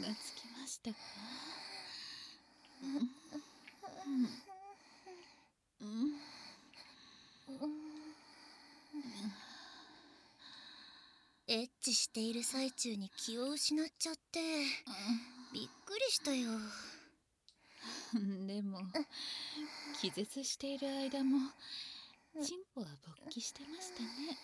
つきましたか？ エッチしている最中に気を失っちゃってびっくりしたよ。 でも気絶している間もチンポは勃起してましたね。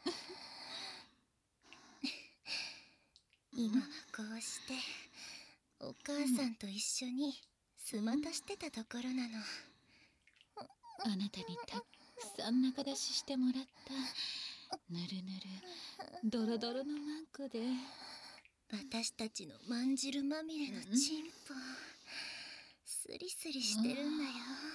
今はこうしてお母さんと一緒にスマタしてたところなの。 あなたにたくさん仲出ししてもらったぬるぬるドロドロのマンコで、 私たちのまんじるまみれのチンポスリスリしてるんだよ。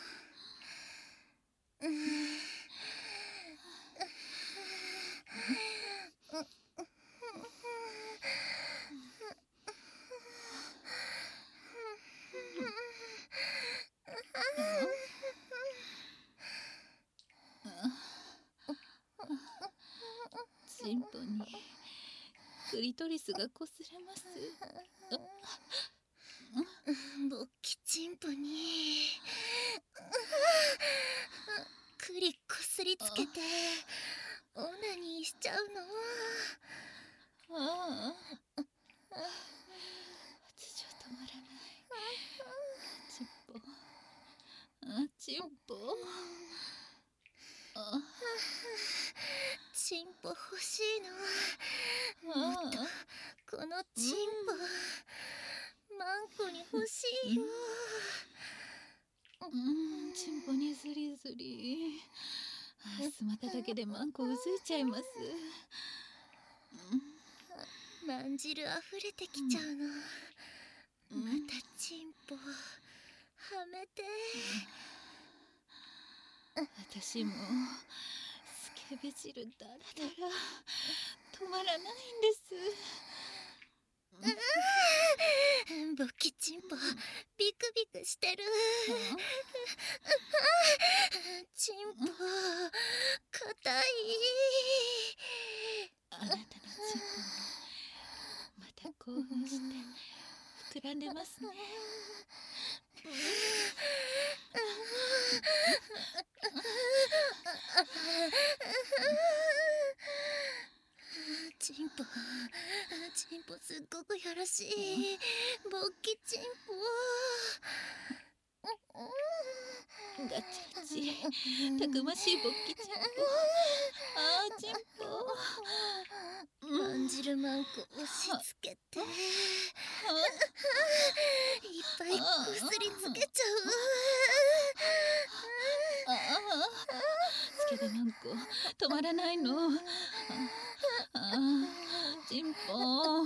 チンポにクリトリスがこすれます。 勃起チンポにクリこすりつけてオナニーしちゃうの。 発情止まらない。チンポ、チンポ、 チンポ欲しいの。もっとこのチンポマンコに欲しいよ。 チンポにズリズリ。スマタだけでマンコうずいちゃいます。 まんじるあふれてきちゃうの。またチンポはめて。 私もスケベ汁ダラダラ止まらないんです。 勃起チンポビクビクしてる。チンポ硬い。 あなたのチンポもまた興奮して膨らんでますね。 チンポすっごくやらしい。勃起チンポガチガチたくましい勃起チンポ。チンポまんじるマンコ押し付けていっぱいこすりつけちゃう。 スケベマンコ止まらないの。チンポ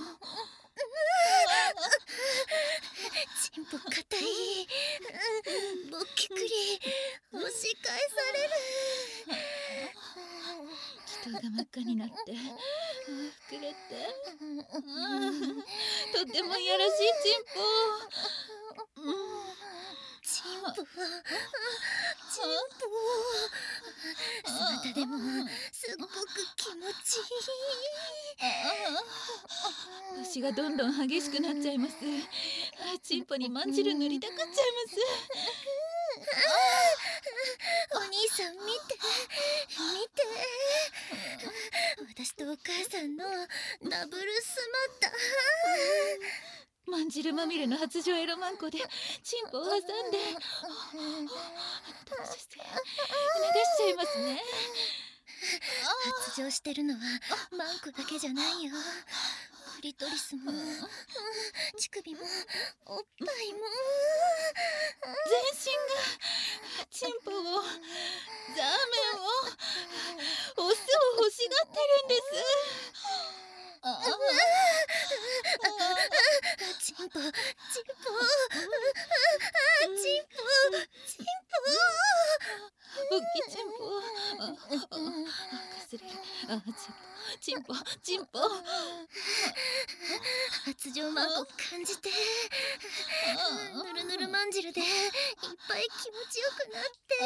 チンポ硬い。勃起クリ押し返される。 気筒が真っ赤になって膨れてとってもいやらしいチンポ。 チンポスマタでもすっごく気持ちいい。 腰がどんどん激しくなっちゃいます。チンポにまんじる塗りたくっちゃいます。 お兄さん見て私とお母さんのダブルスマタ。 まんじるまみれの発情エロマンコでチンポを挟んであなたの出世流しちゃいますね。 発情してるのはマンコだけじゃないよ。クリトリスも乳首もおっぱいも全身がチンポをザーメンをオスを欲しがってるんです。 チンポ勃起チンポかすれる。チンポ発情マンコ感じてぬるぬるまんじるでいっぱい気持ちよくな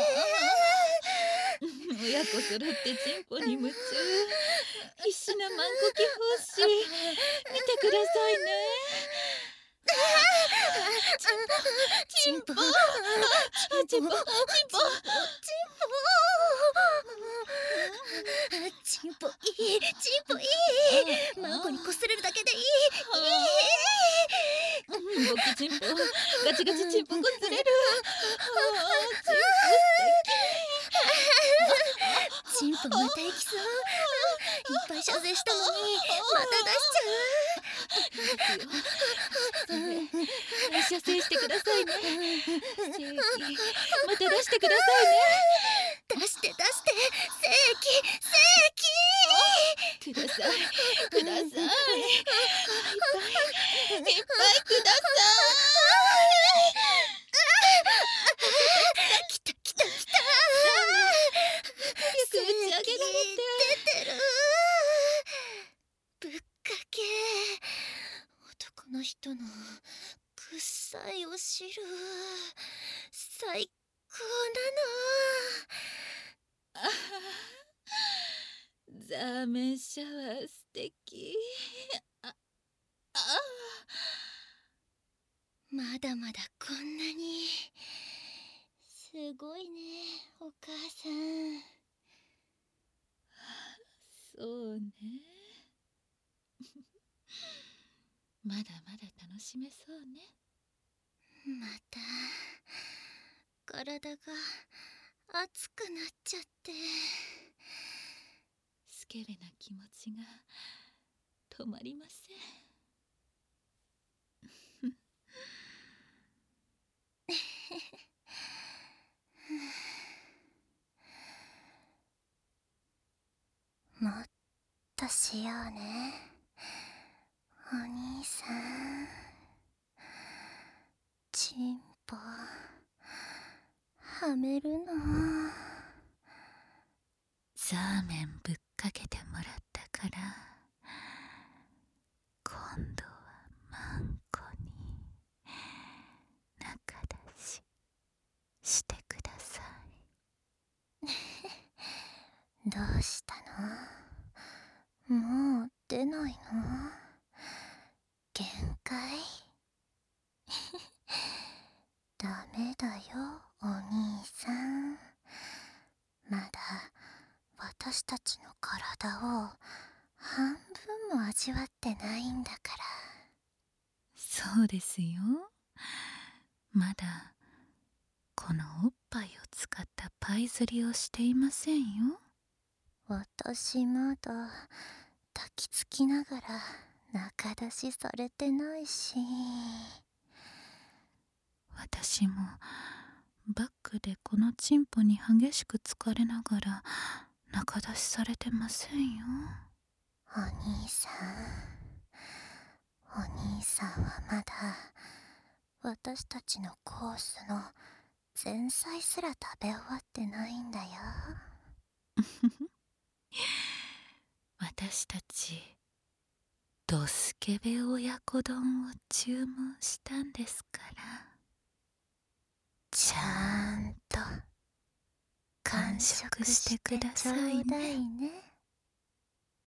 って。 親子揃ってチンポに夢中。必死なマンコ気欲しい。見てくださいね。 チンポ、 チンポ、 チンポいい、チンポいい。マンコにこすれるだけでいい。 ボキチンポ、ガチガチチンポこすれる。 チンポまた行きそう。いっぱい射精したのにまた出しちゃう。射精してくださいね。また出してくださいね。 出して、精液。 ください、ください。いっぱいくださ来た。 い。早く打ち上げられて。 出てる。ぶっかけ。男の人の臭いお汁。最高なの。 ザーメンシャワー素敵。 まだまだこんなに。すごいね、お母さん。 そうね。まだまだ楽しめそうね。 また体が熱くなっちゃって。 スケベな気持ちが止まりません。 もっとしようね、お兄さん。チンポはめるの。 ザーメンぶっかけてもらったから、今度はマンコに仲出ししてください。 どうしたの？もう出ないの？限界？ダメだよ、お兄さん。まだ私たちの体を半分も味わってないんだから。 そうですよ。まだこのおっぱいを使ったパイ釣りをしていませんよ。 私まだ抱きつきながら仲出しされてないし。 私もバックでこのチンポに激しく疲れながら仲出しされてませんよ。 お兄さんはまだ私たちのコースの前菜すら食べ終わってないんだよ。 私たちドスケベ親子丼を注文したんですから、 ちゃんと完食してくださいね。